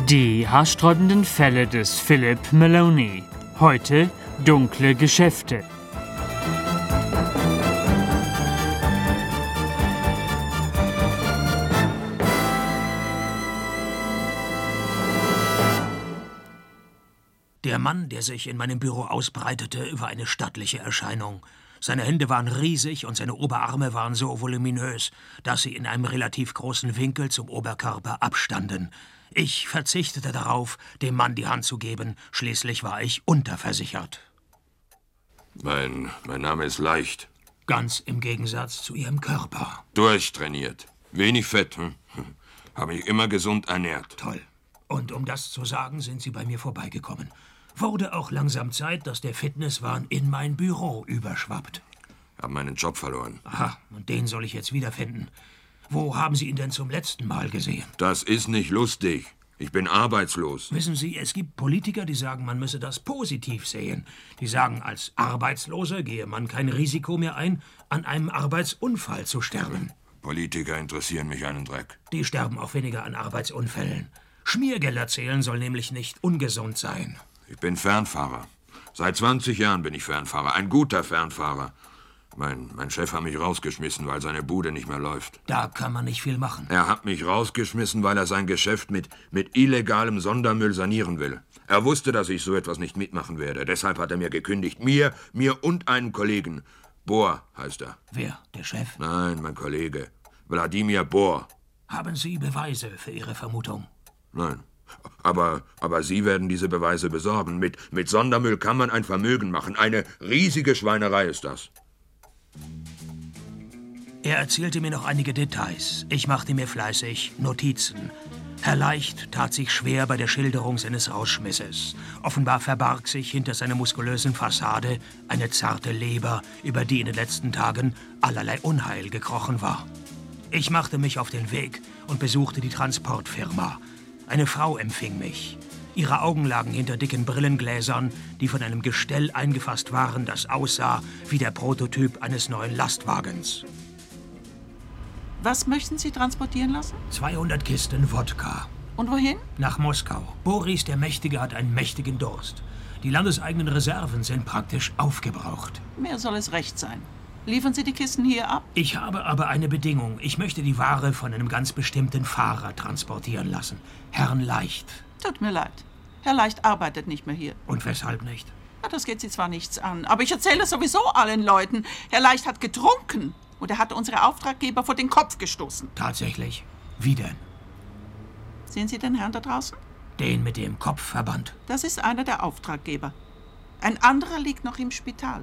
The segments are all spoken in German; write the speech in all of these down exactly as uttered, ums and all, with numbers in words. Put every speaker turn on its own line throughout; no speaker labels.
Die haarsträubenden Fälle des Philip Maloney. Heute dunkle Geschäfte.
Der Mann, der sich in meinem Büro ausbreitete, war eine stattliche Erscheinung. Seine Hände waren riesig und seine Oberarme waren so voluminös, dass sie in einem relativ großen Winkel zum Oberkörper abstanden. Ich verzichtete darauf, dem Mann die Hand zu geben. Schließlich war ich unterversichert.
Mein, mein Name ist Leicht.
Ganz im Gegensatz zu Ihrem Körper.
Durchtrainiert. Wenig Fett. Hm? Habe mich immer gesund ernährt.
Toll. Und um das zu sagen, sind Sie bei mir vorbeigekommen. Wurde auch langsam Zeit, dass der Fitnesswahn in mein Büro überschwappt.
Hab meinen Job verloren.
Aha, und den soll ich jetzt wiederfinden. Wo haben Sie ihn denn zum letzten Mal gesehen?
Das ist nicht lustig. Ich bin arbeitslos.
Wissen Sie, es gibt Politiker, die sagen, man müsse das positiv sehen. Die sagen, als Arbeitsloser gehe man kein Risiko mehr ein, an einem Arbeitsunfall zu sterben.
Politiker interessieren mich einen Dreck.
Die sterben auch weniger an Arbeitsunfällen. Schmiergelder zählen soll nämlich nicht ungesund sein.
Ich bin Fernfahrer. Seit zwanzig Jahren bin ich Fernfahrer. Ein guter Fernfahrer. Mein, mein Chef hat mich rausgeschmissen, weil seine Bude nicht mehr läuft.
Da kann man nicht viel machen.
Er hat mich rausgeschmissen, weil er sein Geschäft mit, mit illegalem Sondermüll sanieren will. Er wusste, dass ich so etwas nicht mitmachen werde. Deshalb hat er mir gekündigt. Mir, mir und einem Kollegen. Bohr heißt er.
Wer? Der Chef?
Nein, mein Kollege. Wladimir Bohr.
Haben Sie Beweise für Ihre Vermutung?
Nein. Aber, aber Sie werden diese Beweise besorgen. Mit, mit Sondermüll kann man ein Vermögen machen. Eine riesige Schweinerei ist das.
Er erzählte mir noch einige Details. Ich machte mir fleißig Notizen. Herr Leicht tat sich schwer bei der Schilderung seines Rausschmisses. Offenbar verbarg sich hinter seiner muskulösen Fassade eine zarte Leber, über die in den letzten Tagen allerlei Unheil gekrochen war. Ich machte mich auf den Weg und besuchte die Transportfirma. Eine Frau empfing mich. Ihre Augen lagen hinter dicken Brillengläsern, die von einem Gestell eingefasst waren, das aussah wie der Prototyp eines neuen Lastwagens.
Was möchten Sie transportieren lassen?
zweihundert Kisten Wodka.
Und wohin?
Nach Moskau. Boris der Mächtige hat einen mächtigen Durst. Die landeseigenen Reserven sind praktisch aufgebraucht.
Mehr soll es recht sein. Liefern Sie die Kisten hier ab?
Ich habe aber eine Bedingung. Ich möchte die Ware von einem ganz bestimmten Fahrer transportieren lassen. Herrn Leicht.
Tut mir leid. Herr Leicht arbeitet nicht mehr hier.
Und weshalb nicht?
Ja, das geht Sie zwar nichts an, aber ich erzähle es sowieso allen Leuten. Herr Leicht hat getrunken und er hat unsere Auftraggeber vor den Kopf gestoßen.
Tatsächlich? Wie denn?
Sehen Sie den Herrn da draußen?
Den mit dem Kopfverband.
Das ist einer der Auftraggeber. Ein anderer liegt noch im Spital.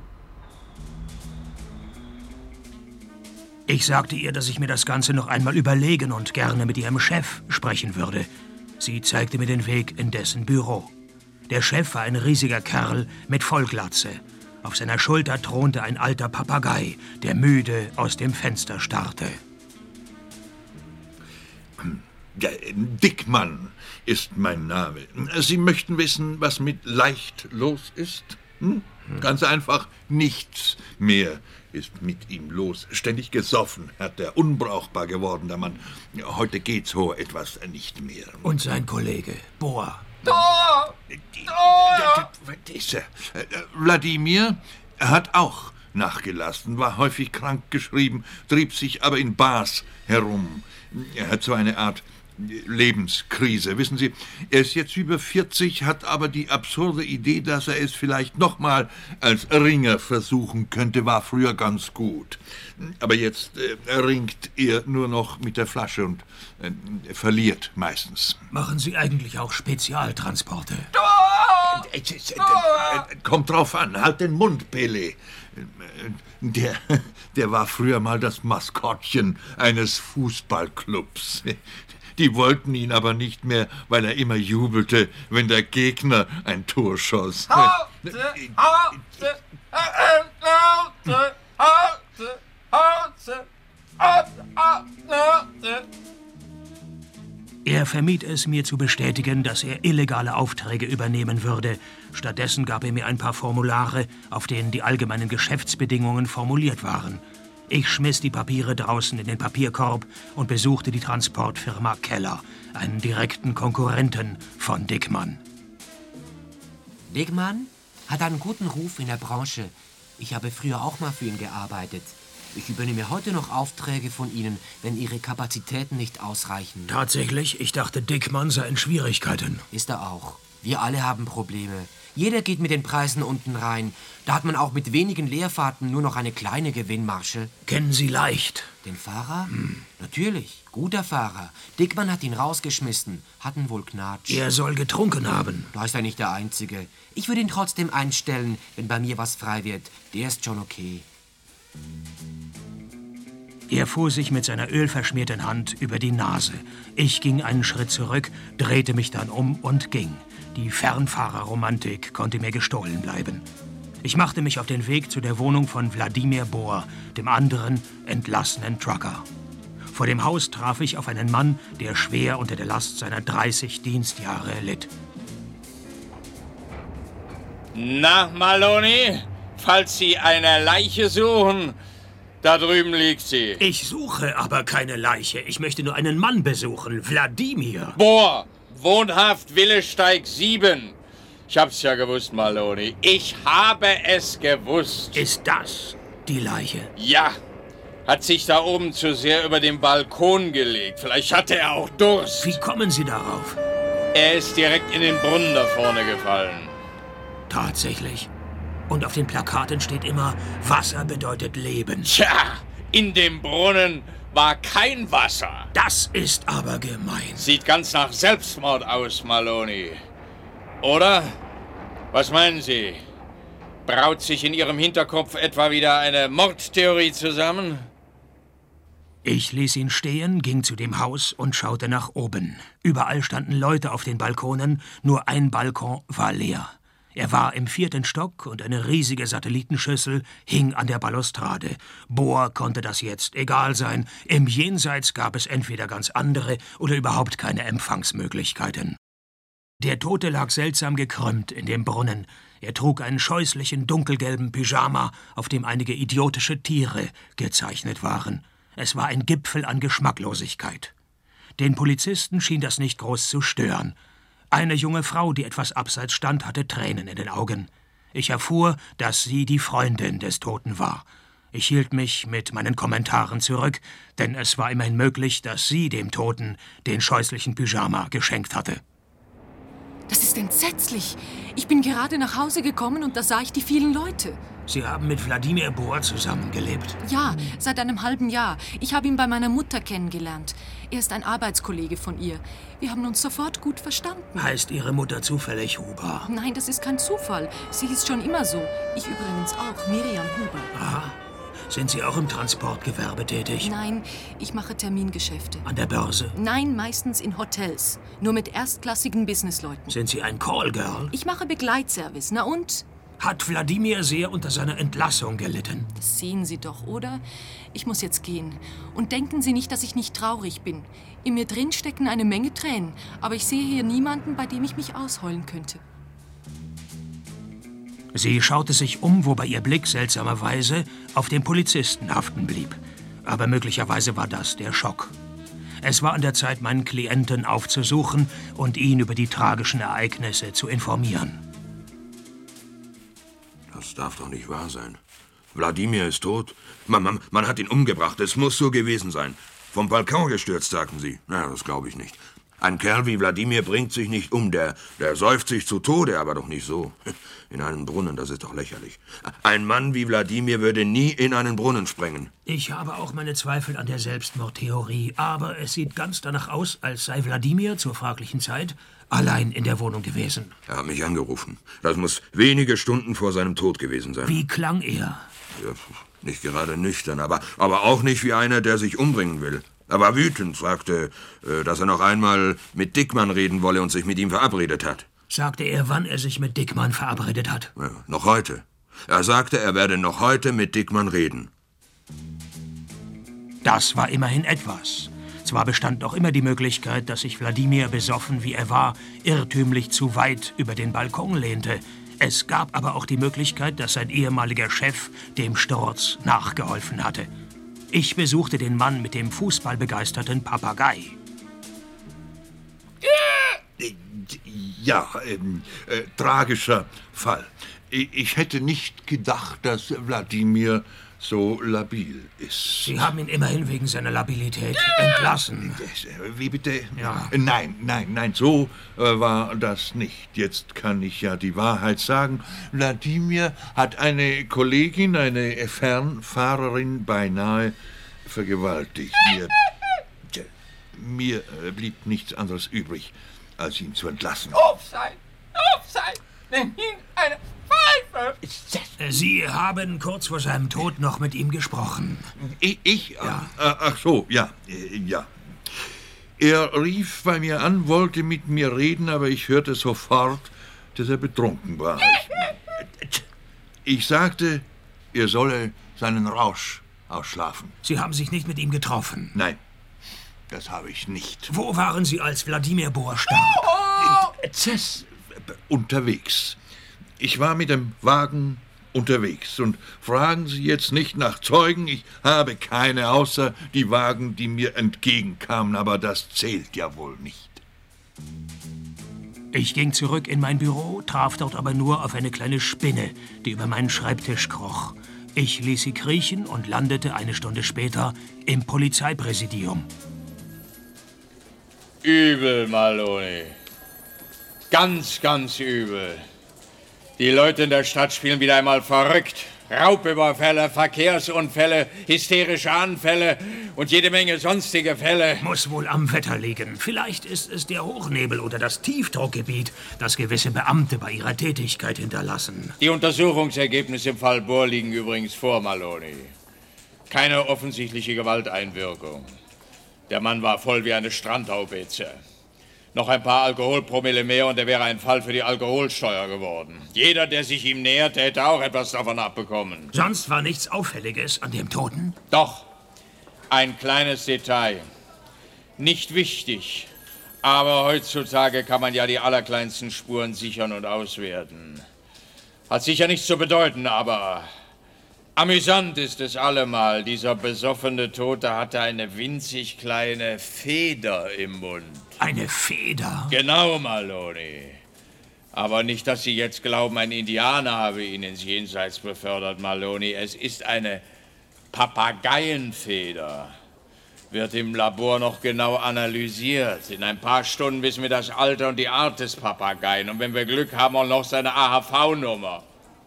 Ich sagte ihr, dass ich mir das Ganze noch einmal überlegen und gerne mit ihrem Chef sprechen würde. Sie zeigte mir den Weg in dessen Büro. Der Chef war ein riesiger Kerl mit Vollglatze. Auf seiner Schulter thronte ein alter Papagei, der müde aus dem Fenster starrte.
Ja, Dickmann ist mein Name. Sie möchten wissen, was mit Leicht los ist? Hm? Ganz einfach, nichts mehr ist mit ihm los. Ständig gesoffen, hat er, unbrauchbar geworden, der Mann. Heute geht so etwas nicht mehr.
Und sein Kollege, Bohr.
Tor! Tor! Dieser Wladimir hat auch nachgelassen, war häufig krankgeschrieben, trieb sich aber in Bars herum. Er hat so eine Art Lebenskrise. Wissen Sie, er ist jetzt über vierzig, hat aber die absurde Idee, dass er es vielleicht nochmal als Ringer versuchen könnte, war früher ganz gut. Aber jetzt äh, ringt er nur noch mit der Flasche und äh, verliert meistens.
Machen Sie eigentlich auch Spezialtransporte?
Äh, äh, äh, kommt drauf an, halt den Mund, Pele. Der, der war früher mal das Maskottchen eines Fußballclubs. Die wollten ihn aber nicht mehr, weil er immer jubelte, wenn der Gegner ein Tor schoss.
Hause, Hause, Hause, Hause, Hause, Hause.
Er vermied es, mir zu bestätigen, dass er illegale Aufträge übernehmen würde. Stattdessen gab er mir ein paar Formulare, auf denen die allgemeinen Geschäftsbedingungen formuliert waren. Ich schmiss die Papiere draußen in den Papierkorb und besuchte die Transportfirma Keller, einen direkten Konkurrenten von Dickmann.
Dickmann hat einen guten Ruf in der Branche. Ich habe früher auch mal für ihn gearbeitet. Ich übernehme heute noch Aufträge von Ihnen, wenn Ihre Kapazitäten nicht ausreichen.
Tatsächlich? Ich dachte, Dickmann sei in Schwierigkeiten.
Ist er auch. Wir alle haben Probleme. Jeder geht mit den Preisen unten rein. Da hat man auch mit wenigen Leerfahrten nur noch eine kleine Gewinnmarge.
Kennen Sie leicht?
Den Fahrer?
Hm.
Natürlich. Guter Fahrer. Dickmann hat ihn rausgeschmissen. Hatten wohl Knatsch.
Er soll getrunken haben.
Da ist er nicht der Einzige. Ich würde ihn trotzdem einstellen, wenn bei mir was frei wird. Der ist schon okay.
Er fuhr sich mit seiner ölverschmierten Hand über die Nase. Ich ging einen Schritt zurück, drehte mich dann um und ging. Die Fernfahrerromantik konnte mir gestohlen bleiben. Ich machte mich auf den Weg zu der Wohnung von Wladimir Bohr, dem anderen entlassenen Trucker. Vor dem Haus traf ich auf einen Mann, der schwer unter der Last seiner dreißig Dienstjahre litt.
Na, Maloney, falls Sie eine Leiche suchen, da drüben liegt sie.
Ich suche aber keine Leiche. Ich möchte nur einen Mann besuchen, Wladimir.
Bohr, wohnhaft Willesteig sieben. Ich hab's ja gewusst, Maloney. Ich habe es gewusst.
Ist das die Leiche?
Ja. Hat sich da oben zu sehr über den Balkon gelegt. Vielleicht hatte er auch Durst.
Wie kommen Sie darauf?
Er ist direkt in den Brunnen da vorne gefallen.
Tatsächlich. Und auf den Plakaten steht immer, Wasser bedeutet Leben.
Tja, in dem Brunnen war kein Wasser.
Das ist aber gemein.
Sieht ganz nach Selbstmord aus, Maloney. Oder? Was meinen Sie? Braut sich in Ihrem Hinterkopf etwa wieder eine Mordtheorie zusammen?
Ich ließ ihn stehen, ging zu dem Haus und schaute nach oben. Überall standen Leute auf den Balkonen, nur ein Balkon war leer. Er war im vierten Stock und eine riesige Satellitenschüssel hing an der Balustrade. Bohr konnte das jetzt egal sein. Im Jenseits gab es entweder ganz andere oder überhaupt keine Empfangsmöglichkeiten. Der Tote lag seltsam gekrümmt in dem Brunnen. Er trug einen scheußlichen dunkelgelben Pyjama, auf dem einige idiotische Tiere gezeichnet waren. Es war ein Gipfel an Geschmacklosigkeit. Den Polizisten schien das nicht groß zu stören. Eine junge Frau, die etwas abseits stand, hatte Tränen in den Augen. Ich erfuhr, dass sie die Freundin des Toten war. Ich hielt mich mit meinen Kommentaren zurück, denn es war immerhin möglich, dass sie dem Toten den scheußlichen Pyjama geschenkt hatte.
Das ist entsetzlich. Ich bin gerade nach Hause gekommen und da sah ich die vielen Leute.
Sie haben mit Wladimir Bohr zusammengelebt?
Ja, seit einem halben Jahr. Ich habe ihn bei meiner Mutter kennengelernt. Er ist ein Arbeitskollege von ihr. Wir haben uns sofort gut verstanden.
Heißt Ihre Mutter zufällig Huber?
Nein, das ist kein Zufall. Sie hieß schon immer so. Ich übrigens auch, Miriam Huber.
Aha. Sind Sie auch im Transportgewerbe tätig?
Nein, ich mache Termingeschäfte.
An der Börse?
Nein, meistens in Hotels. Nur mit erstklassigen Businessleuten.
Sind Sie ein Callgirl?
Ich mache Begleitservice. Na und?
Hat Wladimir sehr unter seiner Entlassung gelitten?
Das sehen Sie doch, oder? Ich muss jetzt gehen. Und denken Sie nicht, dass ich nicht traurig bin. In mir drin stecken eine Menge Tränen. Aber ich sehe hier niemanden, bei dem ich mich ausheulen könnte.
Sie schaute sich um, wobei ihr Blick seltsamerweise auf den Polizisten haften blieb. Aber möglicherweise war das der Schock. Es war an der Zeit, meinen Klienten aufzusuchen und ihn über die tragischen Ereignisse zu informieren.
Das darf doch nicht wahr sein. Wladimir ist tot. Man, man, man hat ihn umgebracht. Es muss so gewesen sein. Vom Balkon gestürzt, sagten Sie. Na, das glaube ich nicht. Ein Kerl wie Wladimir bringt sich nicht um. Der, der säuft sich zu Tode, aber doch nicht so. In einen Brunnen, das ist doch lächerlich. Ein Mann wie Wladimir würde nie in einen Brunnen sprengen.
Ich habe auch meine Zweifel an der Selbstmordtheorie. Aber es sieht ganz danach aus, als sei Wladimir zur fraglichen Zeit allein in der Wohnung gewesen.
Er hat mich angerufen. Das muss wenige Stunden vor seinem Tod gewesen sein.
Wie klang er?
Ja, nicht gerade nüchtern, aber, aber auch nicht wie einer, der sich umbringen will. Er war wütend, sagte, dass er noch einmal mit Dickmann reden wolle und sich mit ihm verabredet hat.
Sagte er, wann er sich mit Dickmann verabredet hat?
Ja, noch heute. Er sagte, er werde noch heute mit Dickmann reden.
Das war immerhin etwas. Zwar bestand noch immer die Möglichkeit, dass sich Wladimir, besoffen wie er war, irrtümlich zu weit über den Balkon lehnte. Es gab aber auch die Möglichkeit, dass sein ehemaliger Chef dem Sturz nachgeholfen hatte. Ich besuchte den Mann mit dem fußballbegeisterten Papagei.
Ja, ähm, äh, tragischer Fall. Ich hätte nicht gedacht, dass Wladimir so labil ist.
Sie haben ihn immerhin wegen seiner Labilität entlassen.
Wie bitte?
Ja.
Nein, nein, nein, so äh, war das nicht. Jetzt kann ich ja die Wahrheit sagen. Wladimir hat eine Kollegin, eine Fernfahrerin, beinahe vergewaltigt. Mir, tja, mir äh, blieb nichts anderes übrig, als ihn zu entlassen.
Auf sein! Auf sein! Nenn ihn eine Pfeife!
Sie haben kurz vor seinem Tod noch mit ihm gesprochen.
Ich? ich ja. Ach, ach so, ja, äh, ja. Er rief bei mir an, wollte mit mir reden, aber ich hörte sofort, dass er betrunken war. Ich, ich sagte, er solle seinen Rausch ausschlafen.
Sie haben sich nicht mit ihm getroffen?
Nein, das habe ich nicht.
Wo waren Sie, als Wladimir Bohr starb?
Zess, unterwegs. Ich war mit dem Wagen unterwegs. Und fragen Sie jetzt nicht nach Zeugen. Ich habe keine, außer die Wagen, die mir entgegenkamen. Aber das zählt ja wohl nicht.
Ich ging zurück in mein Büro, traf dort aber nur auf eine kleine Spinne, die über meinen Schreibtisch kroch. Ich ließ sie kriechen und landete eine Stunde später im Polizeipräsidium.
Übel, Maloney. Ganz, ganz übel. Die Leute in der Stadt spielen wieder einmal verrückt. Raubüberfälle, Verkehrsunfälle, hysterische Anfälle und jede Menge sonstige Fälle.
Muss wohl am Wetter liegen. Vielleicht ist es der Hochnebel oder das Tiefdruckgebiet, das gewisse Beamte bei ihrer Tätigkeit hinterlassen.
Die Untersuchungsergebnisse im Fall Bohr liegen übrigens vor, Maloney. Keine offensichtliche Gewalteinwirkung. Der Mann war voll wie eine Strandhaubitze. Noch ein paar Alkoholpromille mehr und er wäre ein Fall für die Alkoholsteuer geworden. Jeder, der sich ihm näherte, hätte auch etwas davon abbekommen.
Sonst war nichts Auffälliges an dem Toten?
Doch, ein kleines Detail. Nicht wichtig, aber heutzutage kann man ja die allerkleinsten Spuren sichern und auswerten. Hat sicher nichts zu bedeuten, aber amüsant ist es allemal. Dieser besoffene Tote hatte eine winzig kleine Feder im Mund.
Eine Feder?
Genau, Maloney. Aber nicht, dass Sie jetzt glauben, ein Indianer habe ihn ins Jenseits befördert, Maloney. Es ist eine Papageienfeder. Wird im Labor noch genau analysiert. In ein paar Stunden wissen wir das Alter und die Art des Papageien. Und wenn wir Glück haben, auch noch seine A H V-Nummer.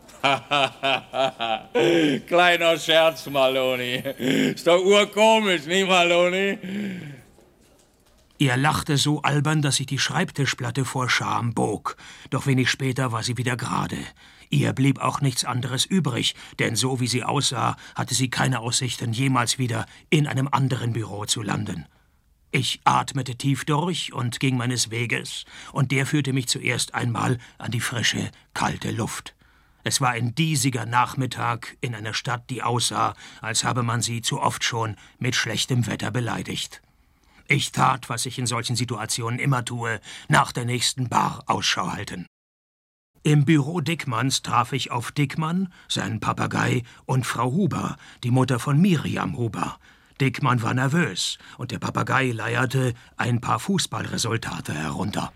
Kleiner Scherz, Maloney. Ist doch urkomisch, nicht, Maloney?
Er lachte so albern, dass sich die Schreibtischplatte vor Scham bog. Doch wenig später war sie wieder gerade. Ihr blieb auch nichts anderes übrig, denn so wie sie aussah, hatte sie keine Aussichten, jemals wieder in einem anderen Büro zu landen. Ich atmete tief durch und ging meines Weges, und der führte mich zuerst einmal an die frische, kalte Luft. Es war ein diesiger Nachmittag in einer Stadt, die aussah, als habe man sie zu oft schon mit schlechtem Wetter beleidigt. Ich tat, was ich in solchen Situationen immer tue, nach der nächsten Bar Ausschau halten. Im Büro Dickmanns traf ich auf Dickmann, seinen Papagei und Frau Huber, die Mutter von Miriam Huber. Dickmann war nervös und der Papagei leierte ein paar Fußballresultate herunter.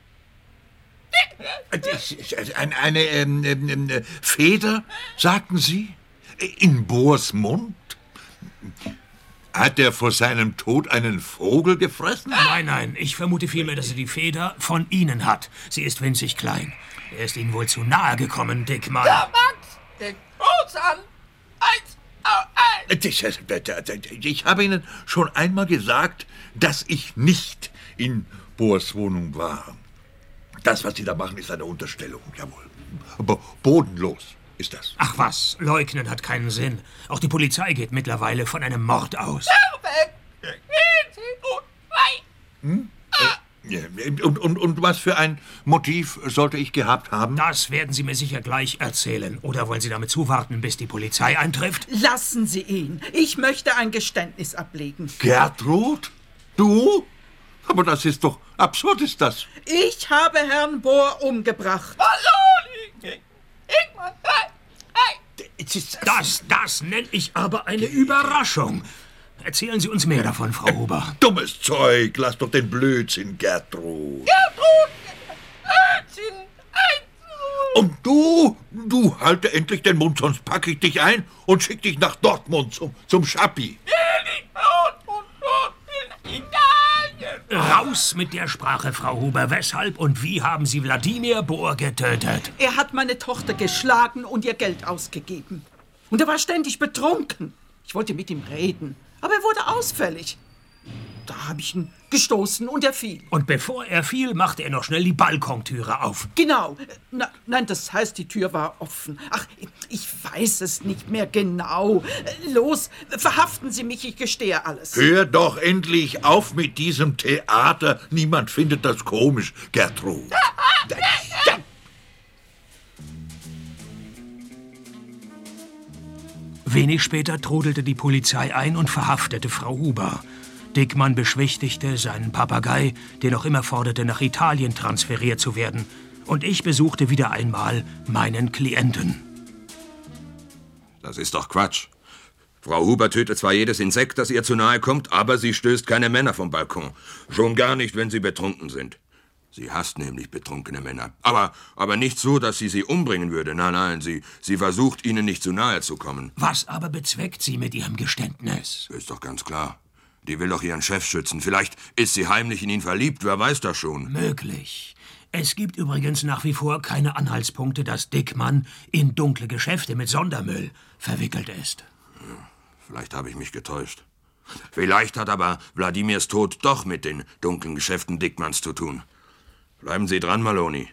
Eine, eine ähm, ähm, Feder, sagten Sie? In Bohrs Mund? Hat er vor seinem Tod einen Vogel gefressen?
Nein, nein, ich vermute vielmehr, dass er die Feder von Ihnen hat. Sie ist winzig klein. Er ist Ihnen wohl zu nahe gekommen, Dickmann.
Ja, Max, den Fuß an. Eins,
eins. Ich habe Ihnen schon einmal gesagt, dass ich nicht in Bohrs Wohnung war. Das, was Sie da machen, ist eine Unterstellung, jawohl. Aber bodenlos ist das.
Ach was, leugnen hat keinen Sinn. Auch die Polizei geht mittlerweile von einem Mord aus.
Hm? Und, und, und was für ein Motiv sollte ich gehabt haben?
Das werden Sie mir sicher gleich erzählen. Oder wollen Sie damit zuwarten, bis die Polizei eintrifft?
Lassen Sie ihn. Ich möchte ein Geständnis ablegen.
Gertrud? Du? Aber das ist doch absurd, ist das.
Ich habe Herrn Bohr umgebracht.
Maloney! Ingmar, hey, hey!
Das, das nenne ich aber eine Überraschung. Erzählen Sie uns mehr davon, Frau Huber.
Dummes Zeug, lass doch den Blödsinn, Gertrud.
Gertrud! Blödsinn!
Und du, du halte endlich den Mund, sonst packe ich dich ein und schick dich nach Dortmund zum, zum Schappi.
Raus mit der Sprache, Frau Huber. Weshalb und wie haben Sie Wladimir Bohr getötet?
Er hat meine Tochter geschlagen und ihr Geld ausgegeben. Und er war ständig betrunken. Ich wollte mit ihm reden, aber er wurde ausfällig. Da habe ich ihn gestoßen und er fiel.
Und bevor er fiel, machte er noch schnell die Balkontüre auf.
Genau. Na, nein, das heißt, die Tür war offen. Ach, ich weiß es nicht mehr genau. Los, verhaften Sie mich, ich gestehe alles.
Hör doch endlich auf mit diesem Theater. Niemand findet das komisch, Gertrud.
Wenig später trudelte die Polizei ein und verhaftete Frau Huber. Dickmann beschwichtigte seinen Papagei, der noch immer forderte, nach Italien transferiert zu werden. Und ich besuchte wieder einmal meinen Klienten.
Das ist doch Quatsch. Frau Huber tötet zwar jedes Insekt, das ihr zu nahe kommt, aber sie stößt keine Männer vom Balkon. Schon gar nicht, wenn sie betrunken sind. Sie hasst nämlich betrunkene Männer. Aber, aber nicht so, dass sie sie umbringen würde. Nein, nein, sie, sie versucht, ihnen nicht zu nahe zu kommen.
Was aber bezweckt sie mit ihrem Geständnis?
Ist doch ganz klar. Die will doch ihren Chef schützen. Vielleicht ist sie heimlich in ihn verliebt, wer weiß das schon.
Möglich. Es gibt übrigens nach wie vor keine Anhaltspunkte, dass Dickmann in dunkle Geschäfte mit Sondermüll verwickelt ist.
Ja, vielleicht habe ich mich getäuscht. Vielleicht hat aber Wladimirs Tod doch mit den dunklen Geschäften Dickmanns zu tun. Bleiben Sie dran, Maloney.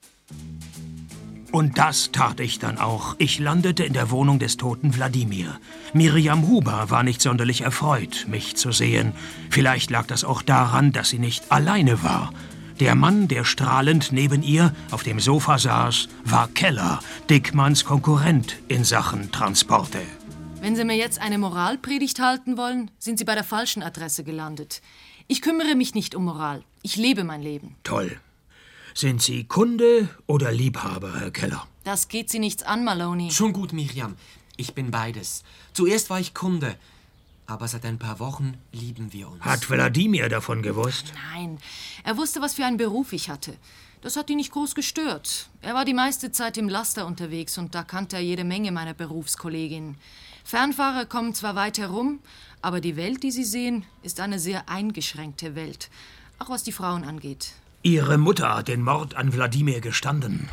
Und das tat ich dann auch. Ich landete in der Wohnung des toten Wladimir. Miriam Huber war nicht sonderlich erfreut, mich zu sehen. Vielleicht lag das auch daran, dass sie nicht alleine war. Der Mann, der strahlend neben ihr auf dem Sofa saß, war Keller, Dickmanns Konkurrent in Sachen Transporte.
Wenn Sie mir jetzt eine Moralpredigt halten wollen, sind Sie bei der falschen Adresse gelandet. Ich kümmere mich nicht um Moral. Ich lebe mein Leben.
Toll. Sind Sie Kunde oder Liebhaber, Herr Keller?
Das geht Sie nichts an, Maloney.
Schon gut, Miriam. Ich bin beides. Zuerst war ich Kunde, aber seit ein paar Wochen lieben wir uns.
Hat Wladimir davon gewusst?
Nein, er wusste, was für einen Beruf ich hatte. Das hat ihn nicht groß gestört. Er war die meiste Zeit im Laster unterwegs und da kannte er jede Menge meiner Berufskolleginnen. Fernfahrer kommen zwar weit herum, aber die Welt, die sie sehen, ist eine sehr eingeschränkte Welt. Auch was die Frauen angeht.
Ihre Mutter hat den Mord an Wladimir gestanden.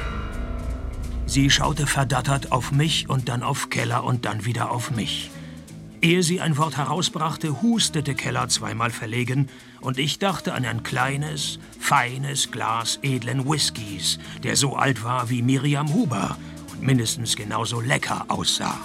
Sie schaute verdattert auf mich und dann auf Keller und dann wieder auf mich. Ehe sie ein Wort herausbrachte, hustete Keller zweimal verlegen und ich dachte an ein kleines, feines Glas edlen Whiskys, der so alt war wie Miriam Huber und mindestens genauso lecker aussah.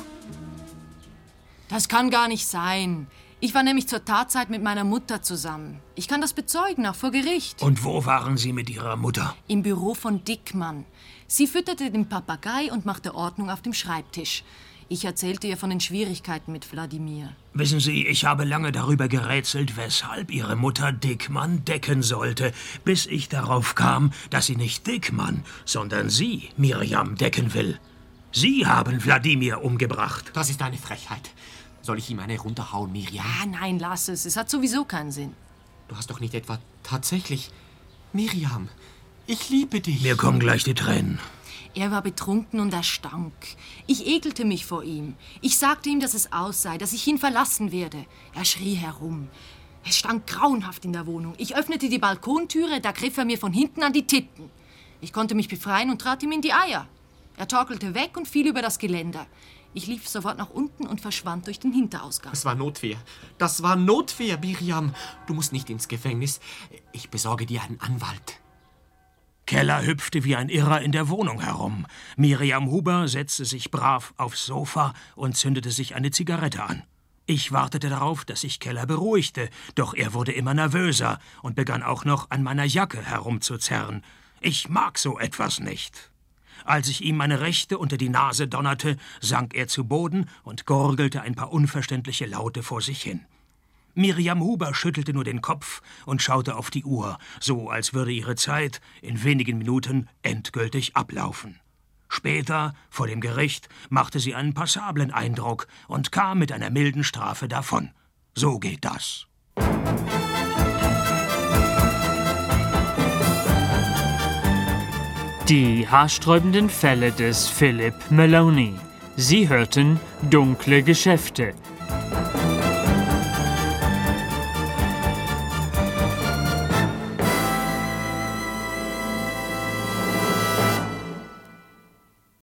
Das kann gar nicht sein. Ich war nämlich zur Tatzeit mit meiner Mutter zusammen. Ich kann das bezeugen, auch vor Gericht.
Und wo waren Sie mit Ihrer Mutter?
Im Büro von Dickmann. Sie fütterte den Papagei und machte Ordnung auf dem Schreibtisch. Ich erzählte ihr von den Schwierigkeiten mit Wladimir.
Wissen Sie, ich habe lange darüber gerätselt, weshalb Ihre Mutter Dickmann decken sollte, bis ich darauf kam, dass sie nicht Dickmann, sondern Sie, Miriam, decken will. Sie haben Wladimir umgebracht.
Das ist eine Frechheit. Soll ich ihm eine runterhauen, Miriam?
Ah, nein, lass es. Es hat sowieso keinen Sinn.
Du hast doch nicht etwa tatsächlich... Miriam, ich liebe dich.
Mir kommen gleich die Tränen.
Er war betrunken und er stank. Ich ekelte mich vor ihm. Ich sagte ihm, dass es aus sei, dass ich ihn verlassen werde. Er schrie herum. Es stank grauenhaft in der Wohnung. Ich öffnete die Balkontüre, da griff er mir von hinten an die Titten. Ich konnte mich befreien und trat ihm in die Eier. Er torkelte weg und fiel über das Geländer. Ich lief sofort nach unten und verschwand durch den Hinterausgang.
Das war Notwehr. Das war Notwehr, Miriam. Du musst nicht ins Gefängnis. Ich besorge dir einen Anwalt.
Keller hüpfte wie ein Irrer in der Wohnung herum. Miriam Huber setzte sich brav aufs Sofa und zündete sich eine Zigarette an. Ich wartete darauf, dass sich Keller beruhigte, doch er wurde immer nervöser und begann auch noch an meiner Jacke herumzuzerren. Ich mag so etwas nicht. Als ich ihm meine Rechte unter die Nase donnerte, sank er zu Boden und gurgelte ein paar unverständliche Laute vor sich hin. Miriam Huber schüttelte nur den Kopf und schaute auf die Uhr, so als würde ihre Zeit in wenigen Minuten endgültig ablaufen. Später, vor dem Gericht, machte sie einen passablen Eindruck und kam mit einer milden Strafe davon. So geht das.
Die haarsträubenden Fälle des Philip Maloney. Sie hörten Dunkle Geschäfte